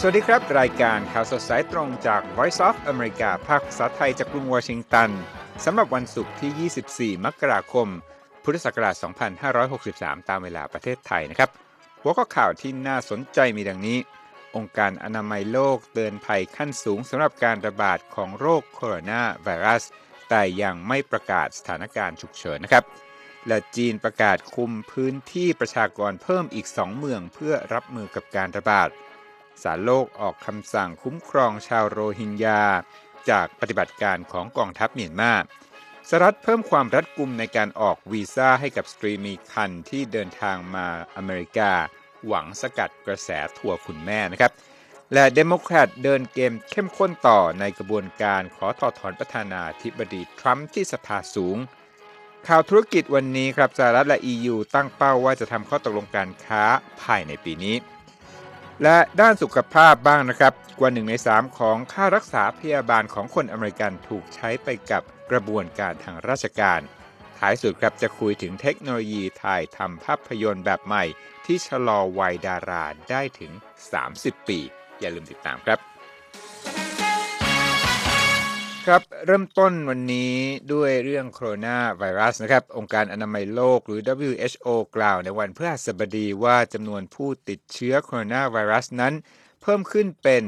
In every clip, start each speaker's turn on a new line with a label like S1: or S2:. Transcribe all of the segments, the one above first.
S1: วัสดีครับรายการข่าวสดสายตรงจาก Voice of America ภาคภาษาไทยจากกรุงวอชิงตันสำหรับวันศุกร์ที่ 24 มกราคม พุทธศักราช 2563 ตามเวลาประเทศไทยนะครับหัวข้อข่าวที่น่าสนใจมีดังนี้ องค์การอนามัยโลกเตือนภัยขั้นสูงสำหรับการระบาดของโรคโคโรนาไวรัสแต่ยังไม่ประกาศสถานการณ์ฉุกเฉินนะครับและจีนประกาศคุมพื้นที่ประชากรเพิ่มอีก 2 เมืองเพื่อรับมือกับการระบาดศาลโลกออกคำสั่งคุ้มครองชาวโรฮิงญาจากปฏิบัติการของกองทัพเมียนมาสหรัฐเพิ่มความรัดกุมในการออกวีซ่าให้กับสตรีมีครรภ์ที่เดินทางมาอเมริกาหวังสกัดกระแสทัวร์คุณแม่นะครับและเดโมแครตเดินเกมเข้มข้นต่อในกระบวนการขอถอดถอนประธานาธิบดีทรัมป์ที่สภาสูงข่าวธุรกิจวันนี้ครับสหรัฐและ EU ตั้งเป้าว่าจะทำข้อตกลงการค้าภายในปีนี้และด้านสุขภาพบ้างนะครับกว่า1 ใน 3ของค่ารักษาพยาบาลของคนอเมริกันถูกใช้ไปกับกระบวนการทางราชการท้ายสุดครับจะคุยถึงเทคโนโลยีถ่ายทำภาพยนตร์แบบใหม่ที่ชะลอวัยดาราได้ถึง30 ปีอย่าลืมติดตามครับครับเริ่มต้นวันนี้ด้วยเรื่องโคโรนาไวรัสนะครับองค์การอนามัยโลกหรือ WHO กล่าวในวันพฤหัสบดีว่าจำนวนผู้ติดเชื้อโคโรนาไวรัสนั้นเพิ่มขึ้นเป็น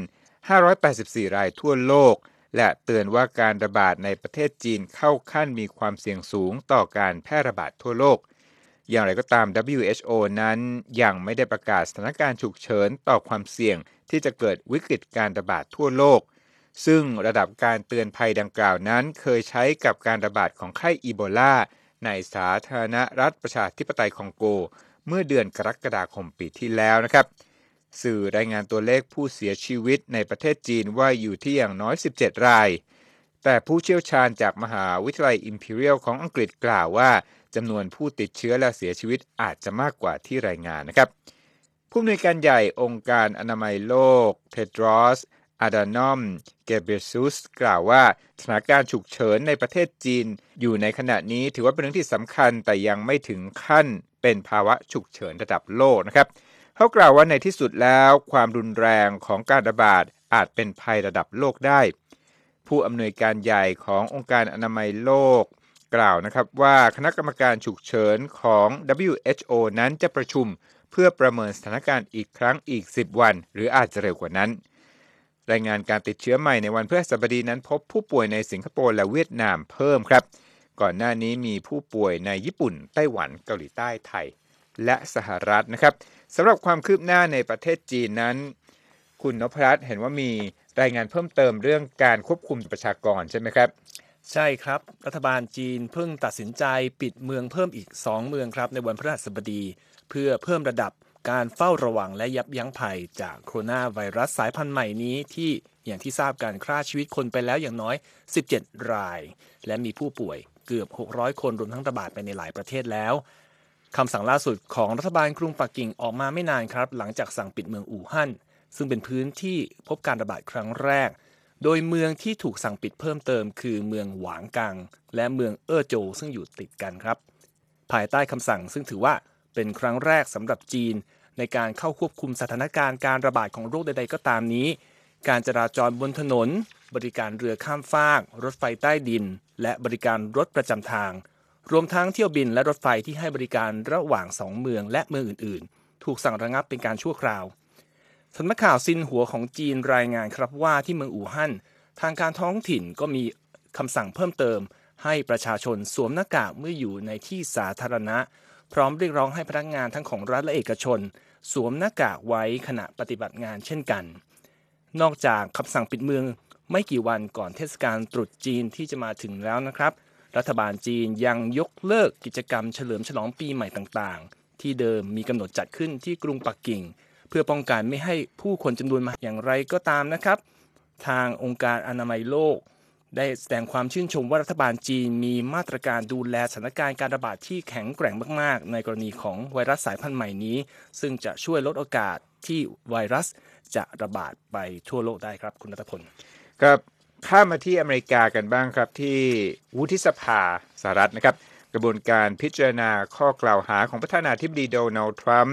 S1: 584 รายทั่วโลกและเตือนว่าการระบาดในประเทศจีนเข้าขั้นมีความเสี่ยงสูงต่อการแพร่ระบาดทั่วโลกอย่างไรก็ตาม WHO นั้นยังไม่ได้ประกาศสถานการณ์ฉุกเฉินต่อความเสี่ยงที่จะเกิดวิกฤตการระบาดทั่วโลกซึ่งระดับการเตือนภัยดังกล่าวนั้นเคยใช้กับการระบาดของไข้อีโบลาในสาธารณรัฐประชาธิปไตยคองโกเมื่อเดือนกรกฎาคมปีที่แล้วนะครับสื่อรายงานตัวเลขผู้เสียชีวิตในประเทศจีนว่าอยู่ที่อย่างน้อย17 รายแต่ผู้เชี่ยวชาญจากมหาวิทยาลัย Imperial ของอังกฤษกล่าวว่าจำนวนผู้ติดเชื้อและเสียชีวิตอาจจะมากกว่าที่รายงานนะครับผู้อำนวยการใหญ่องค์การอนามัยโลกเทดรอสอาดานอมเกเบซุสกล่าวว่าสถานการณ์ฉุกเฉินในประเทศจีนอยู่ในขณะนี้ถือว่าเป็นเรื่องที่สำคัญแต่ยังไม่ถึงขั้นเป็นภาวะฉุกเฉินระดับโลกนะครับเขากล่าวว่าในที่สุดแล้วความรุนแรงของการระบาดอาจเป็นภัยระดับโลกได้ผู้อำนวยการใหญ่ขององค์การอนามัยโลกกล่าวนะครับว่าคณะกรรมการฉุกเฉินของ WHO นั้นจะประชุมเพื่อประเมินสถานการณ์อีกครั้งอีก10 วันหรืออาจจะเร็วกว่านั้นรายงานการติดเชื้อใหม่ในวันพฤหัสบดีนั้นพบผู้ป่วยในสิงคโปร์และเวียดนามเพิ่มครับก่อนหน้านี้มีผู้ป่วยในญี่ปุ่นไต้หวันเกาหลีใต้ไทยและสหรัฐนะครับสำหรับความคืบหน้าในประเทศจีนนั้นคุณนพรัตน์เห็นว่ามีรายงานเพิ่มเติมเรื่องการควบคุมประชากรใช่ไหมครับ
S2: ใช่ครับรัฐบาลจีนเพิ่งตัดสินใจปิดเมืองเพิ่มอีก2 เมืองครับในวันพฤหัสบดีเพื่อเพิ่มระดับการเฝ้าระวังและยับยั้งภัยจากโคโรนาไวรัสสายพันธุ์ใหม่นี้ที่อย่างที่ทราบการฆ่าชีวิตคนไปแล้วอย่างน้อย17 รายและมีผู้ป่วยเกือบ600 คนรวมทั้งระบาดไปในหลายประเทศแล้วคำสั่งล่าสุดของรัฐบาลกรุงปักกิ่งออกมาไม่นานครับหลังจากสั่งปิดเมืองอู่ฮั่นซึ่งเป็นพื้นที่พบการระบาดครั้งแรกโดยเมืองที่ถูกสั่งปิดเพิ่มเติมคือเมืองหวางกังและเมืองเอ้อโจวซึ่งอยู่ติดกันครับภายใต้คำสั่งซึ่งถือว่าเป็นครั้งแรกสำหรับจีนในการเข้าควบคุมสถานการณ์การระบาดของโรคใดๆก็ตามนี้การจราจรบนถนนบริการเรือข้ามฟากรถไฟใต้ดินและบริการรถประจำทางรวมทั้งเที่ยวบินและรถไฟที่ให้บริการระหว่าง2 เมืองและเมืองอื่นๆถูกสั่งระงับเป็นการชั่วคราวสำนักข่าวซินหัวของจีนรายงานครับว่าที่เมืองอู่ฮั่นทางการท้องถิ่นก็มีคำสั่งเพิ่มเติมให้ประชาชนสวมหน้ากากเมื่ออยู่ในที่สาธารณะพร้อมเรียกร้องให้พนักงานทั้งของรัฐและเอกชนสวมหน้ากากไว้ขณะปฏิบัติงานเช่นกันนอกจากคำสั่งปิดเมืองไม่กี่วันก่อนเทศกาลตรุษจีนที่จะมาถึงแล้วนะครับรัฐบาลจีนยังยกเลิกกิจกรรมเฉลิมฉลองปีใหม่ต่างๆที่เดิมมีกำหนดจัดขึ้นที่กรุงปักกิ่งเพื่อป้องกันไม่ให้ผู้คนจำนวนมากอย่างไรก็ตามนะครับทางองค์การอนามัยโลกได้แสดงความชื่นชมว่ารัฐบาลจีนมีมาตรการดูแลสถานการณ์การระบาดที่แข็งแกร่งมากๆในกรณีของไวรัสสายพันธุ์ใหม่นี้ซึ่งจะช่วยลดโอกาสที่ไวรัสจะระบาดไปทั่วโลกได้ครับคุณณัฐพล
S1: ครับข้ามมาที่อเมริกากันบ้างครับที่วุฒิสภาสหรัฐนะครับกระบวนการพิจารณาข้อกล่าวหาของประธานาธิบดีโดนัลด์ทรัมป์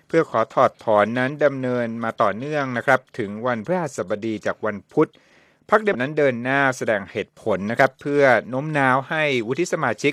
S1: เพื่อขอถอดถอนนั้นดำเนินมาต่อเนื่องนะครับถึงวันพฤหัสบดีจากวันพุธพรรคเดโมนั้นเดินหน้าแสดงเหตุผลนะครับเพื่อโน้มน้าวให้วุฒิสมาชิก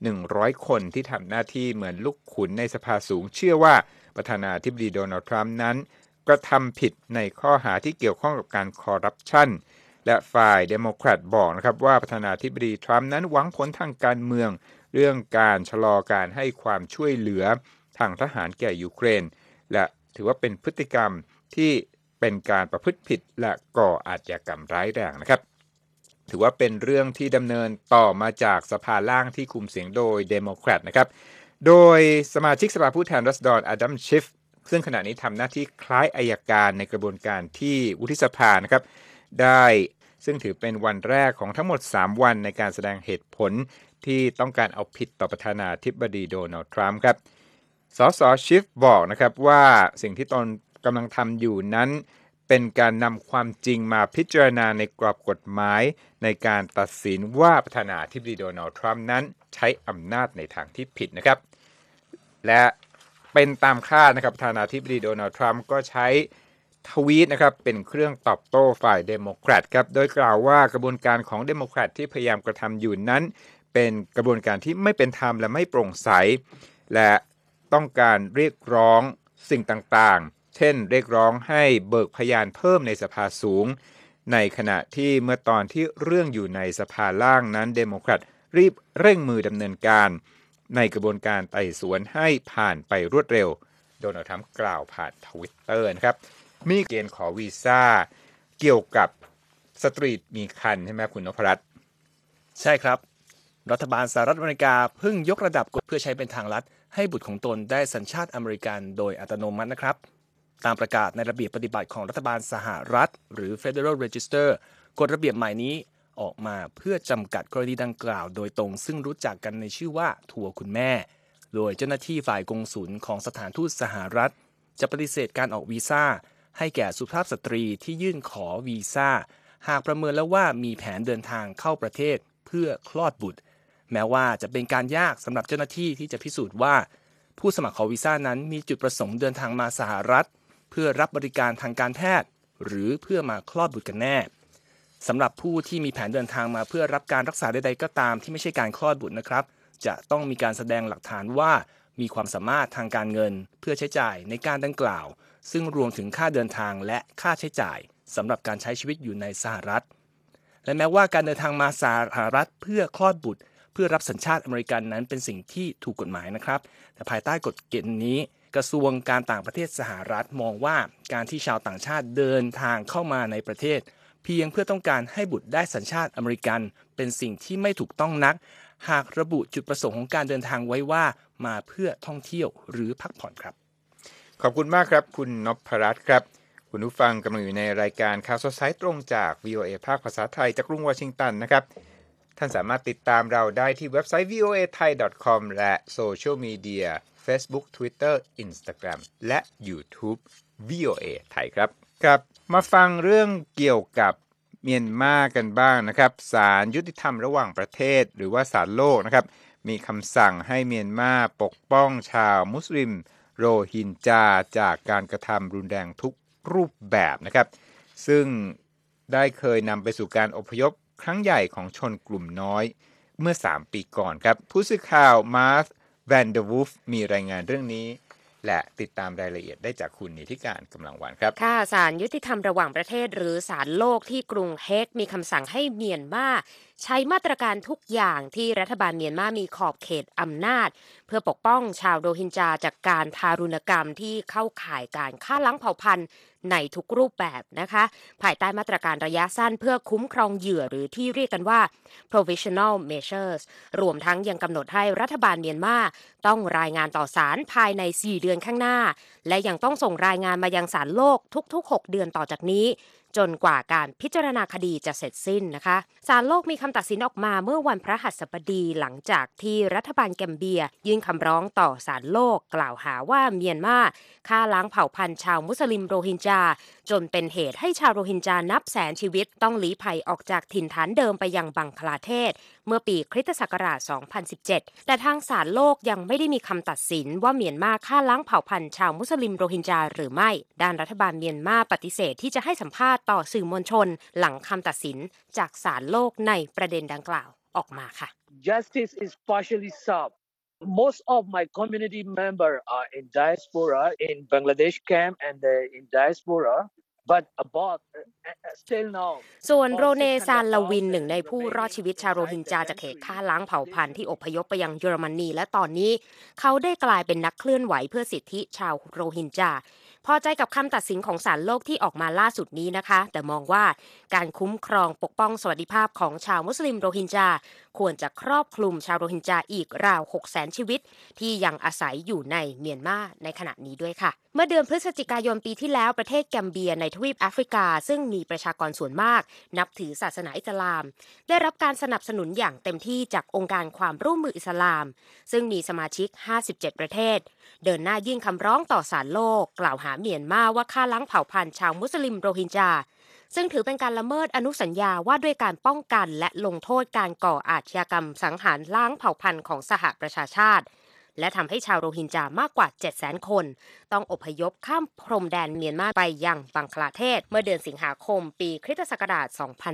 S1: 100 คนที่ทำหน้าที่เหมือนลูกขุนในสภาสูงเชื่อว่าประธานาธิบดีโดนัลด์ทรัมป์นั้นกระทำผิดในข้อหาที่เกี่ยวข้องกับการคอร์รัปชันและฝ่ายเดโมแครตบอกนะครับว่าประธานาธิบดีทรัมป์นั้นหวังผลทางการเมืองเรื่องการชะลอการให้ความช่วยเหลือทางทหารแก่ยูเครนและถือว่าเป็นพฤติกรรมที่เป็นการประพฤติผิดและก่ออาชญากรรมร้ายแรงนะครับถือว่าเป็นเรื่องที่ดำเนินต่อมาจากสภาล่างที่คุมเสียงโดยเดโมแครตนะครับโดยสมาชิกสภาผู้แทนราษฎรอดัมชิฟซึ่งขณะนี้ทำหน้าที่คล้ายอัยการในกระบวนการที่วุฒิสภานะครับได้ซึ่งถือเป็นวันแรกของทั้งหมด3วันในการแสดงเหตุผลที่ต้องการเอาผิดต่อประธานาธิบดีโดนัลด์ทรัมป์ครับสสชิฟบอกนะครับว่าสิ่งที่ตนกำลังทำอยู่นั้นเป็นการนำความจริงมาพิจารณาในกรอบกฎหมายในการตัดสินว่าประธานาธิบดีโดนัลด์ทรัมป์นั้นใช้อำนาจในทางที่ผิดนะครับและเป็นตามคาดนะครับประธานาธิบดีโดนัลด์ทรัมป์ก็ใช้ทวีตนะครับเป็นเครื่องตอบโต้ฝ่ายเดโมแครตครับโดยกล่าวว่ากระบวนการของเดโมแครตที่พยายามกระทำอยู่นั้นเป็นกระบวนการที่ไม่เป็นธรรมและไม่โปร่งใสและต้องการเรียกร้องสิ่งต่างๆเช่นเรียกร้องให้เบิกพยานเพิ่มในสภาสูงในขณะที่เมื่อตอนที่เรื่องอยู่ในสภาล่างนั้นเดโมแครตรีบเร่งมือดำเนินการในกระบวนการไต่สวนให้ผ่านไปรวดเร็วโดนัลด์ทรัมป์กล่าวผ่าน Twitter นะครับมีเกณฑ์ขอวีซ่าเกี่ยวกับสตรีทมีคันใช่ไหมคุณนพรัตน์
S2: ใช่ครับรัฐบาลสหรัฐอเมริกาเพิ่งยกระดับกฎเพื่อใช้เป็นทางลัดให้บุตรของตนได้สัญชาติอเมริกันโดยอัตโนมัตินะครับตามประกาศในระเบียบปฏิบัติของรัฐบาลสหรัฐหรือ Federal Register กฎระเบียบใหม่นี้ออกมาเพื่อจำกัดกรณีดังกล่าวโดยตรงซึ่งรู้จักกันในชื่อว่าทัวร์คุณแม่โดยเจ้าหน้าที่ฝ่ายกงสุลของสถานทูตสหรัฐจะปฏิเสธการออกวีซ่าให้แก่สุภาพสตรีที่ยื่นขอวีซ่าหากประเมินแล้วว่ามีแผนเดินทางเข้าประเทศเพื่อคลอดบุตรแม้ว่าจะเป็นการยากสำหรับเจ้าหน้าที่ที่จะพิสูจน์ว่าผู้สมัครขอวีซ่านั้นมีจุดประสงค์เดินทางมาสหรัฐเพื่อรับบริการทางการแพทย์หรือเพื่อมาคลอดบุตรกันแน่สำหรับผู้ที่มีแผนเดินทางมาเพื่อรับการรักษาใดๆก็ตามที่ไม่ใช่การคลอดบุตรนะครับจะต้องมีการแสดงหลักฐานว่ามีความสามารถทางการเงินเพื่อใช้จ่ายในการดังกล่าวซึ่งรวมถึงค่าเดินทางและค่าใช้จ่ายสำหรับการใช้ชีวิตอยู่ในสหรัฐและแม้ว่าการเดินทางมาสหรัฐเพื่อคลอดบุตรเพื่อรับสัญชาติอเมริกันนั้นเป็นสิ่งที่ถูกกฎหมายนะครับแต่ภายใต้กฎเกณฑ์นี้กระทรวงการต่างประเทศสหรัฐมองว่าการที่ชาวต่างชาติเดินทางเข้ามาในประเทศเพียงเพื่อต้องการให้บุตรได้สัญชาติอเมริกันเป็นสิ่งที่ไม่ถูกต้องนักหากระบุจุดประสงค์ของการเดินทางไว้ว่ามาเพื่อท่องเที่ยวหรือพักผ่อนครับ
S1: ขอบคุณมากครับคุณนพรัตน์ครับคุณผู้ฟังกำลังอยู่ในรายการข่าวสดสายตรงจาก VOA ภาคภาษาไทยจากกรุงวอชิงตันนะครับท่านสามารถติดตามเราได้ที่เว็บไซต์ voathai.com และโซเชียลมีเดีย Facebook Twitter Instagram และ YouTube VOA ไทยครับครับมาฟังเรื่องเกี่ยวกับเมียนมากันบ้างนะครับศาลยุติธรรมระหว่างประเทศหรือว่าศาลโลกนะครับมีคำสั่งให้เมียนมาปกป้องชาวมุสลิมโรฮิงญาจากการกระทำรุนแรงทุกรูปแบบนะครับซึ่งได้เคยนำไปสู่การอพยพครั้งใหญ่ของชนกลุ่มน้อยเมื่อ3 ปีก่อนครับผู้สื่อข่าวมาร์ธแวนเดอร์วูฟมีรายงานเรื่องนี้และติดตามรายละเอียดได้จากคุณนิติการกำลังวันครับ
S3: ค่ะศาลยุติธรรมระหว่างประเทศหรือศาลโลกที่กรุงเฮกมีคำสั่งให้เมียนมาใช้มาตรการทุกอย่างที่รัฐบาลเมียนมามีขอบเขตอำนาจเพื่อปกป้องชาวโรฮิงญาจากการทารุณกรรมที่เข้าข่ายการฆ่าล้างเผ่าพันธุ์ในทุกรูปแบบนะคะภายใต้มาตรการระยะสั้นเพื่อคุ้มครองเหยื่อหรือที่เรียกกันว่า provisional measures รวมทั้งยังกำหนดให้รัฐบาลเมียนมาต้องรายงานต่อศาลภายใน4 เดือนข้างหน้าและยังต้องส่งรายงานมายังศาลโลกทุกๆ6 เดือนต่อจากนี้จนกว่าการพิจารณาคดีจะเสร็จสิ้นนะคะศาลโลกมีคำตัดสินออกมาเมื่อวันพฤหัสบดีหลังจากที่รัฐบาลแกมเบียยื่นคำร้องต่อศาลโลกกล่าวหาว่าเมียนมาฆ่าล้างเผ่าพันธุ์ชาวมุสลิมโรฮิงญาจนเป็นเหตุให้ชาวโรฮิงญานับแสนชีวิตต้องลี้ภัยออกจากถิ่นฐานเดิมไปยังบังคลาเทศเมื่อปีคริสตศักราช 2017 แต่ทางศาลโลกยังไม่ได้มีคำตัดสินว่าเมียนมาฆ่าล้างเผ่าพันธุ์ชาวมุสลิมโรฮิงญาหรือไม่ด้านรัฐบาลเมียนมาปฏิเสธที่จะให้สัมภาษณ์ต่อสื่อมวลชนหลังคำตัดสินจากศาลโลกในประเด็นดังกล่าวออกมาค่ะ
S4: Justice is partially served. Most of my community members are in diaspora, in Bangladesh camp and in diaspora. But about still now
S3: ส่วนโรเนซานลาวินหนึ่งในผู้รอดชีวิตชาวโรฮิงญาจากเหตุฆ่าล้างเผ่าพันธุ์ที่อพยพไปยังเยอรมนีและตอนนี้เขาได้กลายเป็นนักเคลื่อนไหวเพื่อสิทธิชาวโรฮิงญาพอใจกับคำตัดสินของศาลโลกที่ออกมาล่าสุดนี้นะคะแต่มองว่าการคุ้มครองปกป้องสวัสดิภาพของชาวมุสลิมโรฮิงญาควรจะครอบคลุมชาวโรฮิงญาอีกราว 600,000 ชีวิตที่ยังอาศัยอยู่ในเมียนมาในขณะนี้ด้วยค่ะเมื่อเดือนพฤศจิกายนปีที่แล้วประเทศแกมเบียในทวีปแอฟริกาซึ่งมีประชากรส่วนมากนับถือศาสนาอิสลามได้รับการสนับสนุนอย่างเต็มที่จากองค์การความร่วมมืออิสลามซึ่งมีสมาชิก57ประเทศเดินหน้ายื่นคำร้องต่อศาลโลกกล่าวหาเมียนมาว่าฆ่าล้างเผ่าพันธุ์ชาวมุสลิมโรฮิงญาซึ่งถือเป็นการละเมิดอนุสัญญาว่าด้วยการป้องกันและลงโทษการก่ออาชญากรรมสังหารล้างเผ่าพันธุ์ของสหประชาชาติและทำให้ชาวโรฮิงญามากกว่า 700,000 คนต้องอพยพข้ามพรมแดนเมียนมาไปยังบังคลาเทศเมื่อเดือนสิงหาคมปีคริสตศักราช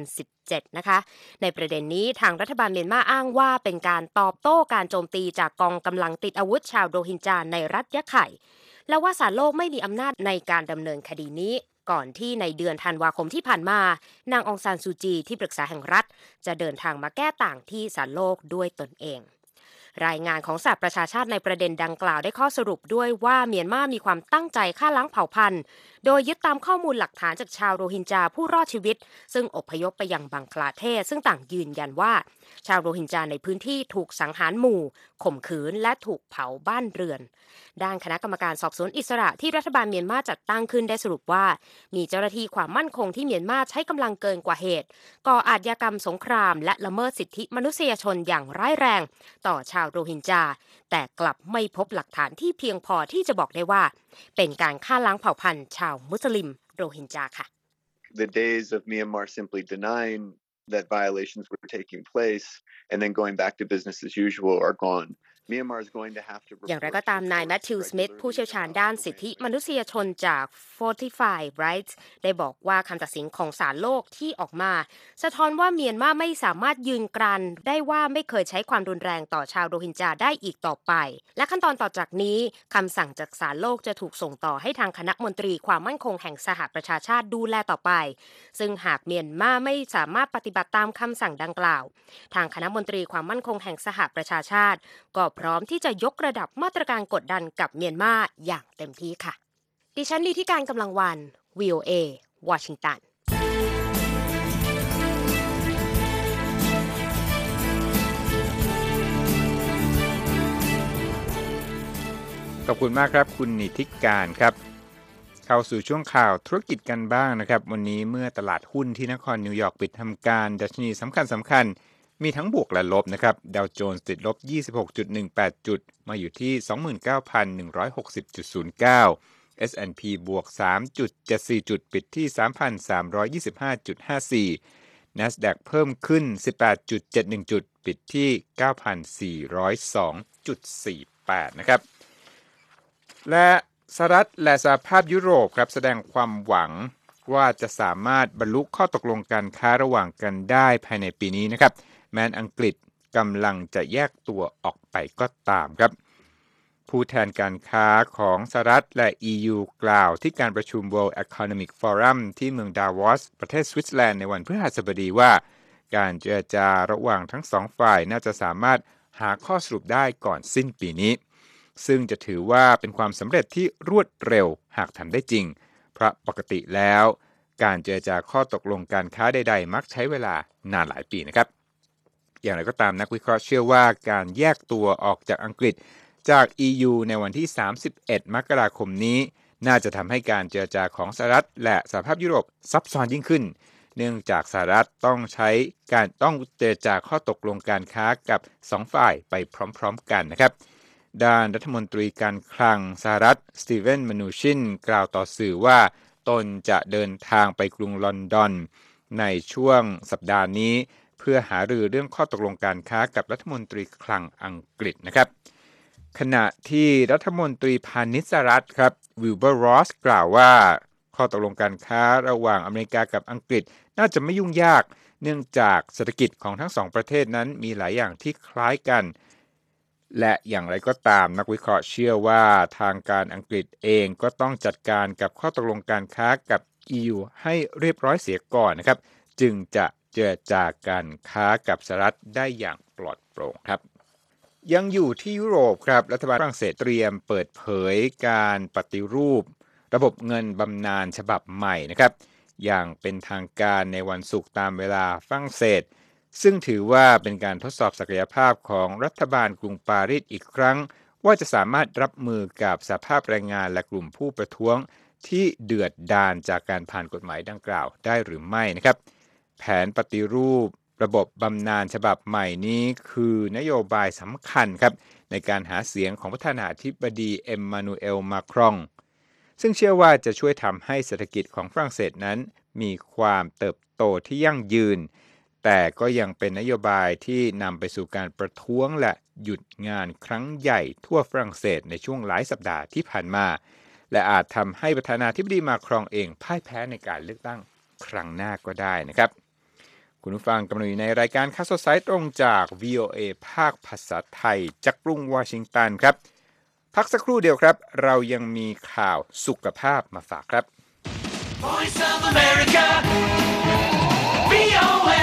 S3: 2017 นะคะในประเด็นนี้ทางรัฐบาลเมียนมาอ้างว่าเป็นการตอบโต้การโจมตีจากกองกำลังติดอาวุธชาวโรฮิงญาในรัฐยะไข่และว่าศาลโลกไม่มีอำนาจในการดำเนินคดีนี้ก่อนที่ในเดือนธันวาคมที่ผ่านมานางองซานซูจีที่ปรึกษาแห่งรัฐจะเดินทางมาแก้ต่างที่ศาลโลกด้วยตนเองรายงานของสหประชาชาติในประเด็นดังกล่าวได้ข้อสรุปด้วยว่าเมียนมามีความตั้งใจฆ่าล้างเผ่าพันธุ์โดยยึดตามข้อมูลหลักฐานจากชาวโรฮิงญาผู้รอดชีวิตซึ่งอพยพไปยังบังคลาเทศซึ่งต่างยืนยันว่าชาวโรฮิงญาในพื้นที่ถูกสังหารหมู่ข่มขืนและถูกเผาบ้านเรือนด้านคณะกรรมการสอบสวนอิสระที่รัฐบาลเมียนมาจัดตั้งขึ้นได้สรุปว่ามีเจ้าหน้าที่ความมั่นคงที่เมียนมาใช้กำลังเกินกว่าเหตุก่ออาชญากรรมสงครามและละเมิดสิทธิมนุษยชนอย่างร้ายแรงต่อชาวโรฮิงญาแต่กลับไม่พบหลักฐานที่เพียงพอที่จะบอกได้ว่าเป็นการฆ่าล้างเผ่าพันธุ์ชาวมุสลิมโรฮิงญาค่ะ
S5: The days of Myanmar simply denying that violations were taking place and then going back to business as usual are gone.
S3: อย่างไรก็ตามนายแมทธิวสมิธผู้เชี่ยวชาญด้านสิทธิมนุษยชนจาก Fortify Rights ได้บอกว่าคำตัดสินของศาลโลกที่ออกมาสะท้อนว่าเมียนมาไม่สามารถยืนกรานได้ว่าไม่เคยใช้ความรุนแรงต่อชาวโรฮิงญาได้อีกต่อไปและขั้นตอนต่อจากนี้คำสั่งจากศาลโลกจะถูกส่งต่อให้ทางคณะมนตรีความมั่นคงแห่งสหประชาชาติดูแลต่อไปซึ่งหากเมียนมาไม่สามารถปฏิบัติตามคำสั่งดังกล่าวทางคณะมนตรีความมั่นคงแห่งสหประชาชาติก็พร้อมที่จะยกระดับมาตรการกดดันกับเมียนมาอย่างเต็มที่ค่ะดิฉันลีธิการกำลังวัน VOA วอชิงตัน
S1: ขอบคุณมากครับคุณนิติการครับเข้าสู่ช่วงข่าวธุรกิจกันบ้างนะครับวันนี้เมื่อตลาดหุ้นที่นครนิวยอร์กปิดทำการดัชนีสำคัญมีทั้งบวกและลบนะครับดาวโจนส์ติดลบ 26.18 จุดมาอยู่ที่ 29,160.09 S&P บวก 3.74 จุดปิดที่ 3,325.54 NASDAQ เพิ่มขึ้น 18.71 จุดปิดที่ 9,402.48 นะครับและสหรัฐและสหภาพยุโรปครับแสดงความหวังว่าจะสามารถบรรลุข้อตกลงการค้าระหว่างกันได้ภายในปีนี้นะครับแม้อังกฤษกำลังจะแยกตัวออกไปก็ตามครับผู้แทนการค้าของสหรัฐและ EU กล่าวที่การประชุม World Economic Forum ที่เมืองดาวอสประเทศสวิตเซอร์แลนด์ในวันพฤหัสบดีว่าการเจรจาระหว่างทั้งสองฝ่ายน่าจะสามารถหาข้อสรุปได้ก่อนสิ้นปีนี้ซึ่งจะถือว่าเป็นความสำเร็จที่รวดเร็วหากทำได้จริงเพราะปกติแล้วการเจรจาข้อตกลงการค้าใดๆมักใช้เวลานานหลายปีนะครับอย่างไรก็ตามนักวิเคราะห์เชื่อว่าการแยกตัวออกจากอังกฤษจาก EU ในวันที่31มกราคมนี้น่าจะทำให้การเจรจาของสหรัฐและสหภาพยุโรปซับซ้อนยิ่งขึ้นเนื่องจากสหรัฐต้องเจรจาข้อตกลงการค้ากับ2ฝ่ายไปพร้อมๆกันนะครับด้านรัฐมนตรีการคลังสหรัฐสตีเวนมนูชินกล่าวต่อสื่อว่าตนจะเดินทางไปกรุงลอนดอนในช่วงสัปดาห์นี้เพื่อหารือเรื่องข้อตกลงการค้ากับรัฐมนตรีคลังอังกฤษนะครับขณะที่รัฐมนตรีพาณิชย์สหรัฐครับวิลเบอร์รอสกล่าวว่าข้อตกลงการค้าระหว่างอเมริกากับอังกฤษน่าจะไม่ยุ่งยากเนื่องจากเศรษฐกิจของทั้งสองประเทศนั้นมีหลายอย่างที่คล้ายกันและอย่างไรก็ตามนักวิเคราะห์เชื่อว่าทางการอังกฤษเองก็ต้องจัดการกับข้อตกลงการค้ากับ EU ให้เรียบร้อยเสียก่อนนะครับจึงจะเจรจาการค้ากับสหรัฐได้อย่างปลอดโปร่งครับยังอยู่ที่ยุโรปครับรัฐบาลฝรั่งเศสเตรียมเปิดเผยการปฏิรูประบบเงินบำนาญฉบับใหม่นะครับอย่างเป็นทางการในวันศุกร์ตามเวลาฝรั่งเศสซึ่งถือว่าเป็นการทดสอบศักยภาพของรัฐบาลกรุงปารีสอีกครั้งว่าจะสามารถรับมือกับสภาพแรงงานและกลุ่มผู้ประท้วงที่เดือดดาลจากการผ่านกฎหมายดังกล่าวได้หรือไม่นะครับแผนปฏิรูประบบบำนาญฉบับใหม่นี้คือนโยบายสำคัญครับในการหาเสียงของประธานาธิบดีเอ็มมานูเอลมาครองซึ่งเชื่อว่าจะช่วยทำให้เศรษฐกิจของฝรั่งเศสนั้นมีความเติบโตที่ยั่งยืนแต่ก็ยังเป็นนโยบายที่นำไปสู่การประท้วงและหยุดงานครั้งใหญ่ทั่วฝรั่งเศสในช่วงหลายสัปดาห์ที่ผ่านมาและอาจทำให้ประธานาธิบดีมาครองเองพ่ายแพ้ในการเลือกตั้งครั้งหน้าก็ได้นะครับคุณผู้ฟังกำลังอยู่ในรายการข่าวสดสายตรงจาก VOA ภาคภาษาไทยจากกรุงวอชิงตันครับพักสักครู่เดียวครับเรายังมีข่าวสุขภาพมาฝากครับ
S6: Voice of America VOA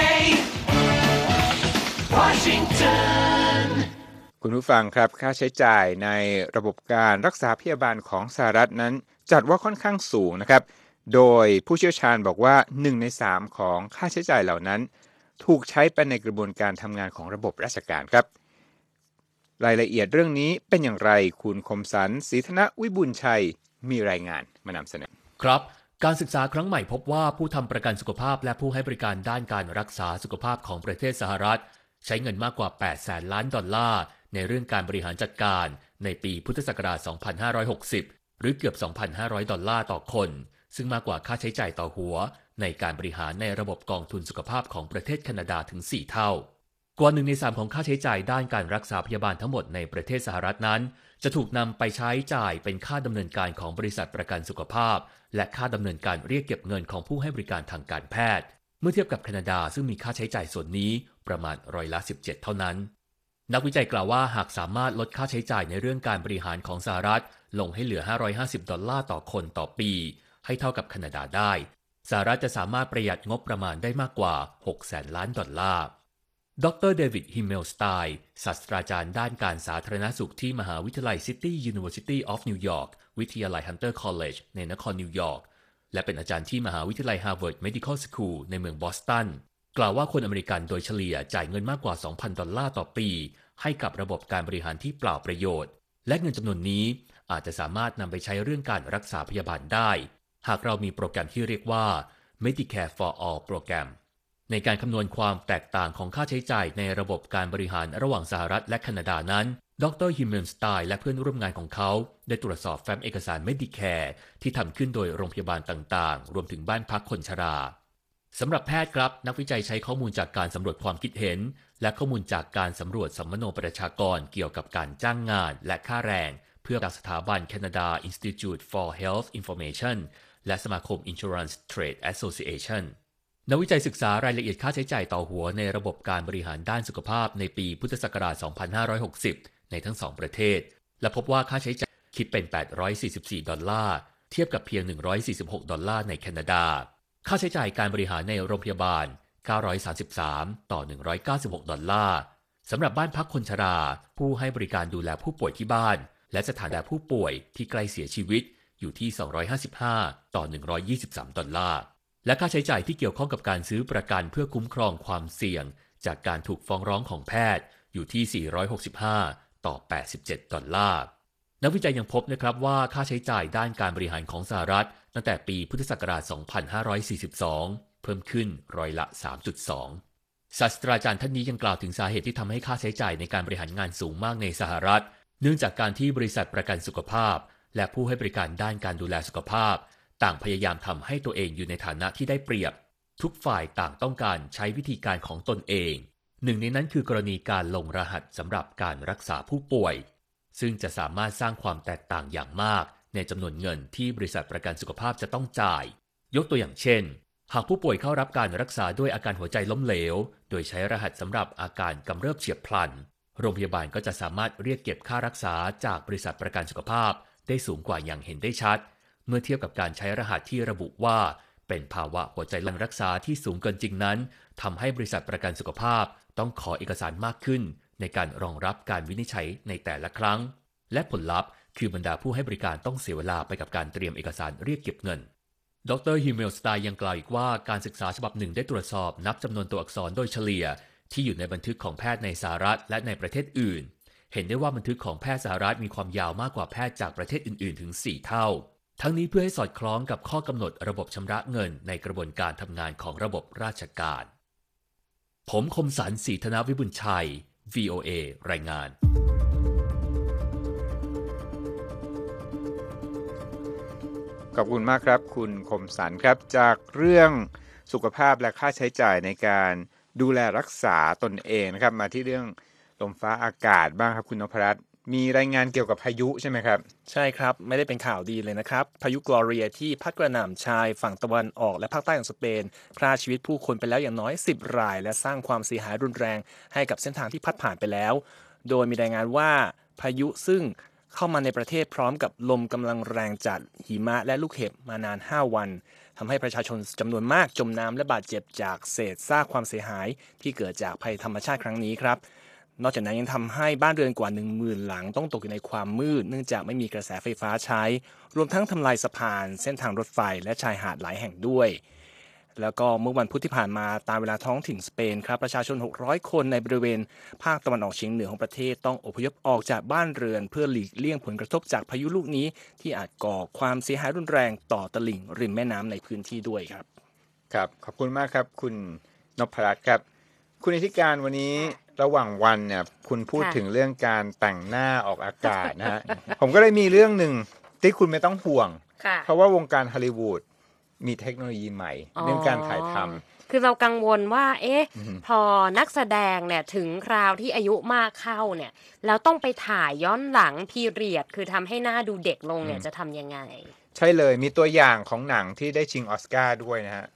S6: Washington
S1: คุณผู้ฟังครับค่าใช้จ่ายในระบบการรักษาพยาบาลของสหรัฐนั้นจัดว่าค่อนข้างสูงนะครับโดยผู้เชี่ยวชาญบอกว่า1ใน3ของค่าใช้จ่ายเหล่านั้นถูกใช้ไปในกระบวนการทำงานของระบบราชการครับรายละเอียดเรื่องนี้เป็นอย่างไรคุณคมสันต์ศรีธนวิบูลย์ชัยมีรายงานมานำเสนอ
S7: ครับการศึกษาครั้งใหม่พบว่าผู้ทำประกันสุขภาพและผู้ให้บริการด้านการรักษาสุขภาพของประเทศสหรัฐใช้เงินมากกว่า$800 ล้านในเรื่องการบริหารจัดการในปีพุทธศักราช 2560 หรือเกือบ$2,500 ต่อคนซึ่งมากกว่าค่าใช้จ่ายต่อหัวในการบริหารในระบบกองทุนสุขภาพของประเทศแคนาดาถึง 4 เท่ากว่า1ใน3ของค่าใช้จ่ายด้านการรักษาพยาบาลทั้งหมดในประเทศสหรัฐนั้นจะถูกนำไปใช้จ่ายเป็นค่าดำเนินการของบริษัทประกันสุขภาพและค่าดำเนินการเรียกเก็บเงินของผู้ให้บริการทางการแพทย์เมื่อเทียบกับแคนาดาซึ่งมีค่าใช้จ่ายส่วนนี้ประมาณ17%เท่านั้นนักวิจัยกล่าวว่าหากสามารถลดค่าใช้จ่ายในเรื่องการบริหารของสหรัฐลงให้เหลือ$550ต่อคนต่อปีให้เท่ากับแคนาดาได้สหรัฐจะสามารถประหยัดงบประมาณได้มากกว่า$600 ล้าน ดร.เดวิด ฮิมเมลสไตน์ศาสตราจารย์ด้านการสาธารณสุขที่มหาวิทยาลัย City University of New York วิทยาลัย Hunter College ในนครนิวยอร์กและเป็นอาจารย์ที่มหาวิทยาลัย Harvard Medical School ในเมืองบอสตันกล่าวว่าคนอเมริกันโดยเฉลี่ยจ่ายเงินมากกว่า$2,000 ต่อปีให้กับระบบการบริหารที่เปล่าประโยชน์และเงินจำนวนนี้อาจจะสามารถนำไปใช้เรื่องการรักษาพยาบาลได้หากเรามีโปรแกรมที่เรียกว่า Medicare for All โปรแกรมในการคำนวณความแตกต่างของค่าใช้จ่ายในระบบการบริหารระหว่างสหรัฐและแคนาดานั้นดร.ฮิมเมลสไตน์และเพื่อนร่วมงานของเขาได้ตรวจสอบแฟ้มเอกสาร Medicare ที่ทำขึ้นโดยโรงพยาบาลต่างๆรวมถึงบ้านพักคนชราสำหรับแพทย์ครับนักวิจัยใช้ข้อมูลจากการสำรวจความคิดเห็นและข้อมูลจากการสำรวจสัมมโนประชากรเกี่ยวกับการจ้างงานและค่าแรงเพื่อจากสถาบัน Canada Institute for Health Information และสมาคม Insurance Trade Associationนักวิจัยศึกษารายละเอียดค่าใช้จ่ายต่อหัวในระบบการบริหารด้านสุขภาพในปีพุทธศักราช 2560 ในทั้งสองประเทศและพบว่าค่าใช้จ่ายคิดเป็น$844เทียบกับเพียง$146ในแคนาดาค่าใช้จ่ายการบริหารในโรงพยาบาล$933ต่อ$196สำหรับบ้านพักคนชราผู้ให้บริการดูแลผู้ป่วยที่บ้านและสถานดูแลผู้ป่วยที่ใกล้เสียชีวิตอยู่ที่$255ต่อ$123และค่าใช้จ่ายที่เกี่ยวข้องกับการซื้อประกันเพื่อคุ้มครองความเสี่ยงจากการถูกฟ้องร้องของแพทย์อยู่ที่$465ต่อ$87นักวิจัยยังพบนะครับว่าค่าใช้จ่ายด้านการบริหารของสหรัฐตั้งแต่ปีพุทธศักราช 2542 เพิ่มขึ้น3.2%ศาสตราจารย์ท่านนี้ยังกล่าวถึงสาเหตุที่ทำให้ค่าใช้จ่ายในการบริหารงานสูงมากในสหรัฐเนื่องจากการที่บริษัทประกันสุขภาพและผู้ให้บริการด้านการดูแลสุขภาพต่างพยายามทำให้ตัวเองอยู่ในฐานะที่ได้เปรียบทุกฝ่ายต่างต้องการใช้วิธีการของตนเองหนึ่งในนั้นคือกรณีการลงรหัสสำหรับการรักษาผู้ป่วยซึ่งจะสามารถสร้างความแตกต่างอย่างมากในจำนวนเงินที่บริษัทประกันสุขภาพจะต้องจ่ายยกตัวอย่างเช่นหากผู้ป่วยเข้ารับการรักษาด้วยอาการหัวใจล้มเหลวโดยใช้รหัสสำหรับอาการกำเริบเฉียบพลันโรงพยาบาลก็จะสามารถเรียกเก็บค่ารักษาจากบริษัทประกันสุขภาพได้สูงกว่าอย่างเห็นได้ชัดเมื่อเทียบกับการใช้รหัสที่ระบุว่าเป็นภาวะหัวใจหลังรักษาที่สูงเกินจริงนั้นทำให้บริษัทประกันสุขภาพต้องขอเอกสารมากขึ้นในการรองรับการวินิจฉัยในแต่ละครั้งและผลลัพธ์คือบรรดาผู้ให้บริการต้องเสียเวลาไปกับการเตรียมเอกสารเรียกเก็บเงินดร. ฮิมเมลสไตน์ยังกล่าวอีกว่าการศึกษาฉบับหนึ่งได้ตรวจสอบนับจำนวนตัวอักษรโดยเฉลี่ยที่อยู่ในบันทึกของแพทย์ในสหรัฐและในประเทศอื่นเห็นได้ว่าบันทึกของแพทย์สหรัฐมีความยาวมากกว่าแพทย์จากประเทศอื่นๆถึง4 เท่าทั้งนี้เพื่อให้สอดคล้องกับข้อกำหนดระบบชำระเงินในกระบวนการทำงานของระบบราชการผมคมสันต์ ศรีธนวิบุญชัย VOA รายงาน
S1: ขอบคุณมากครับคุณคมสันต์ครับจากเรื่องสุขภาพและค่าใช้จ่ายในการดูแลรักษาตนเองนะครับมาที่เรื่องลมฟ้าอากาศบ้างครับคุณนพรัตน์มีรายงานเกี่ยวกับพายุใช่ไหมครับ
S2: ใช่ครับไม่ได้เป็นข่าวดีเลยนะครับพายุกลอเรียที่พัดกระหน่ำชายฝั่งตะวันออกและภาคใต้ของสเปนฆ่าชีวิตผู้คนไปแล้วอย่างน้อย10 รายและสร้างความเสียหายรุนแรงให้กับเส้นทางที่พัดผ่านไปแล้วโดยมีรายงานว่าพายุซึ่งเข้ามาในประเทศพร้อมกับลมกำลังแรงจัดหิมะและลูกเห็บมานาน5 วันทำให้ประชาชนจำนวนมากจมน้ำและบาดเจ็บจากเศษซากความเสียหายที่เกิดจากภัยธรรมชาติครั้งนี้ครับนอกจากนั้นยังทำให้บ้านเรือนกว่า 10,000 หลังต้องตกอยู่ในความมืดเนื่องจากไม่มีกระแสไฟฟ้าใช้รวมทั้งทำลายสะพานเส้นทางรถไฟและชายหาดหลายแห่งด้วยแล้วก็เมื่อวันพุธที่ผ่านมาตามเวลาท้องถิ่นสเปนครับประชาชน600 คนในบริเวณภาคตะวันออกเฉียงเหนือของประเทศต้องอพยพออกจากบ้านเรือนเพื่อหลีกเลี่ยงผลกระทบจากพายุลูกนี้ที่อาจก่อความเสียหายรุนแรงต่อตลิ่งริมแม่น้ำในพื้นที่ด้วยครับ
S1: ครับขอบคุณมากครับคุณนพรัตน์ครับคุณอธิการวันนี้ระหว่างวันเนี่ยคุณพูดถึงเรื่องการแต่งหน้าออกอากาศนะฮะ ผมก็เลยมีเรื่องหนึ่งที่คุณไม่ต้องห่วงเพราะว่าวงการฮอลลีวูดมีเทคโนโลยีใหม่เรื่องการถ่ายทำ
S3: คือเรากังวลว่าพอนักแสดงเนี่ยถึงคราวที่อายุมากเข้าเนี่ยแล้วต้องไปถ่ายย้อนหลังพีเรียดคือทำให้หน้าดูเด็กลงเนี่ยจะทำยังไง
S1: ใช่เลยมีตัวอย่างของหนังที่ได้ชิงออสการ์ด้วยนะฮะ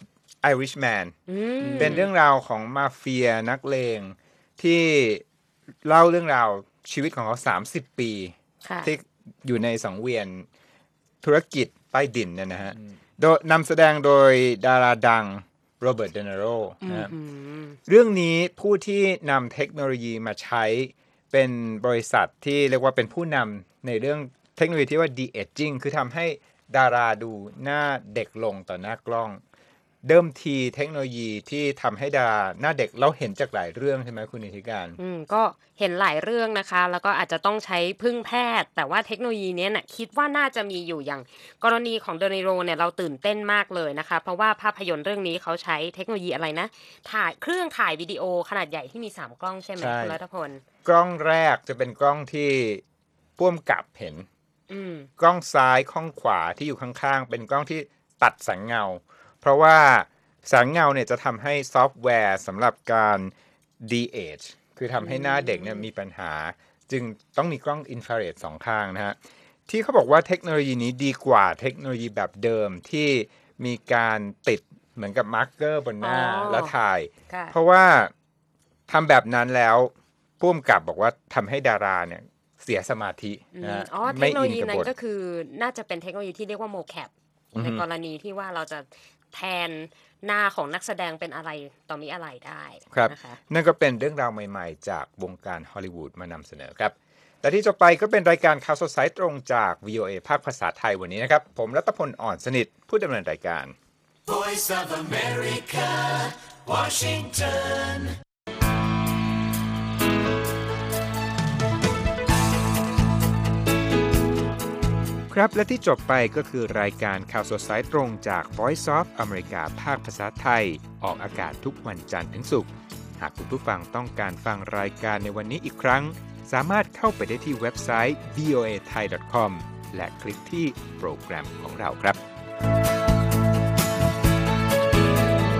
S1: Irishman เป็นเรื่องราวของมาเฟียนักเลงที่เล่าเรื่องราวชีวิตของเขา30 ปีที่อยู่ในสังเวียนธุรกิจใต้ดินเนี่ยนะฮะโดยนำแสดงโดยดาราดังโรเบิร์ต เดนิโรนะเรื่องนี้ผู้ที่นำเทคโนโลยีมาใช้เป็นบริษัทที่เรียกว่าเป็นผู้นำในเรื่องเทคโนโลยีที่ว่า de-aging คือทำให้ดาราดูหน้าเด็กลงต่อหน้ากล้องเดิมทีเทคโนโลยีที่ทำให้ดาราหน้าเด็กเราเห็นจากหลายเรื่องใช่ไหมคุณนิติการ
S3: ก็เห็นหลายเรื่องนะคะแล้วก็อาจจะต้องใช้พึ่งแพทย์แต่ว่าเทคโนโลยีนี้น่ะคิดว่าน่าจะมีอยู่อย่างกรณีของเดนิโรเนี่ยเราตื่นเต้นมากเลยนะคะเพราะว่าภาพยนตร์เรื่องนี้เขาใช้เทคโนโลยีอะไรนะเครื่องถ่ายวิดีโอขนาดใหญ่ที่มี3 กล้องใช่ไหมคุณรัฐพล
S1: กล้องแรกจะเป็นกล้องที่ผู้กำกับเห็นกล้องซ้ายกล้องขวาที่อยู่ข้างๆเป็นกล้องที่ตัดแสงเงาเพราะว่าแสงเงาเนี่ยจะทำให้ซอฟต์แวร์สำหรับการ de-age คือทำให้หน้าเด็กเนี่ยมีปัญหาจึงต้องมีกล้องอินฟราเรด2 ข้างนะฮะที่เขาบอกว่าเทคโนโลยีนี้ดีกว่าเทคโนโลยีแบบเดิมที่มีการติดเหมือนกับมาร์กเกอร์บนหน้าแล้วถ่ายเพราะว่าทำแบบนั้นแล้วผู้กำกับบอกว่าทำให้ดาราเนี่ยเสียสมาธินะ
S3: เทคโนโลยีนั้นก็คือน่าจะเป็นเทคโนโลยีที่เรียกว่าโมแคปในกรณีที่ว่าเราจะแทนหน้าของนักแสดงเป็นอะไรต่อมีอะไรได้
S1: ครับนะคะนั่นก็เป็นเรื่องราวใหม่ๆจากวงการฮอลลีวูดมานำเสนอครับและที่จะไปก็เป็นรายการข่าวสดสายตรงจาก VOA ภาคภาษาไทยวันนี้นะครับผมรัตพล อ่อนสนิทผู้ดำเนินรายการ
S6: Voice of America Washington
S1: ครับและที่จบไปก็คือรายการข่าวสดสายตรงจาก Voice of America ภาคภาษาไทยออกอากาศทุกวันจันทร์ถึงศุกร์หากคุณผู้ฟังต้องการฟังรายการในวันนี้อีกครั้งสามารถเข้าไปได้ที่เว็บไซต์ voathai.com และคลิกที่โปรแกรมของเราครับ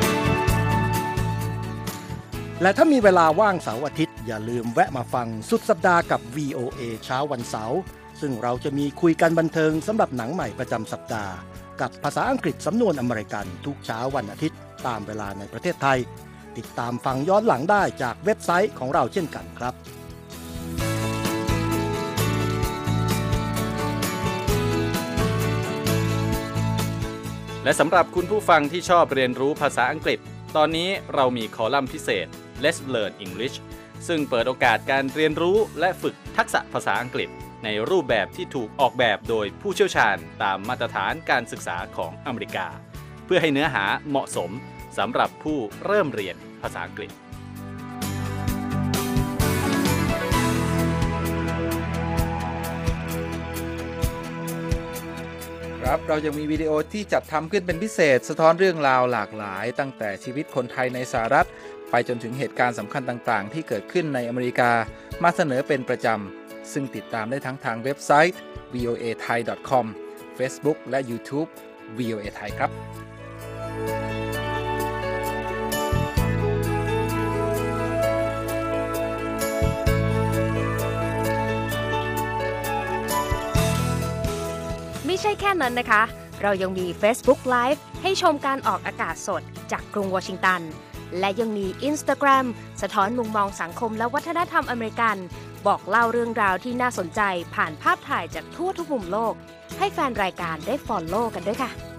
S8: และถ้ามีเวลาว่างเสาร์อาทิตย์อย่าลืมแวะมาฟังสุดสัปดาห์กับ VOA เช้าวันเสาร์ซึ่งเราจะมีคุยกันบันเทิงสำหรับหนังใหม่ประจำสัปดาห์กับภาษาอังกฤษสำนวนอเมริกันทุกเช้าวันอาทิตย์ตามเวลาในประเทศไทยติดตามฟังย้อนหลังได้จากเว็บไซต์ของเราเช่นกันครับ
S9: และสำหรับคุณผู้ฟังที่ชอบเรียนรู้ภาษาอังกฤษตอนนี้เรามีคอลัมน์พิเศษ Let's Learn English ซึ่งเปิดโอกาสการเรียนรู้และฝึกทักษะภาษาอังกฤษในรูปแบบที่ถูกออกแบบโดยผู้เชี่ยวชาญตามมาตรฐานการศึกษาของอเมริกาเพื่อให้เนื้อหาเหมาะสมสำหรับผู้เริ่มเรียนภาษาอังกฤษ
S10: ครับเรายังมีวิดีโอที่จัดทำขึ้นเป็นพิเศษสะท้อนเรื่องราวหลากหลายตั้งแต่ชีวิตคนไทยในสหรัฐไปจนถึงเหตุการณ์สำคัญต่างๆที่เกิดขึ้นในอเมริกามาเสนอเป็นประจำซึ่งติดตามได้ทั้งทางเว็บไซต์ voathai.com Facebook และ YouTube VOA Thai ครับ
S3: ไม่ใช่แค่นั้นนะคะเรายังมี Facebook Live ให้ชมการออกอากาศสดจากกรุงวอชิงตันและยังมี Instagram สะท้อนมุมมองสังคมและวัฒนธรรมอเมริกันบอกเล่าเรื่องราวที่น่าสนใจผ่านภาพถ่ายจากทั่วทุกมุมโลกให้แฟนรายการได้ follow กันด้วยค่ะ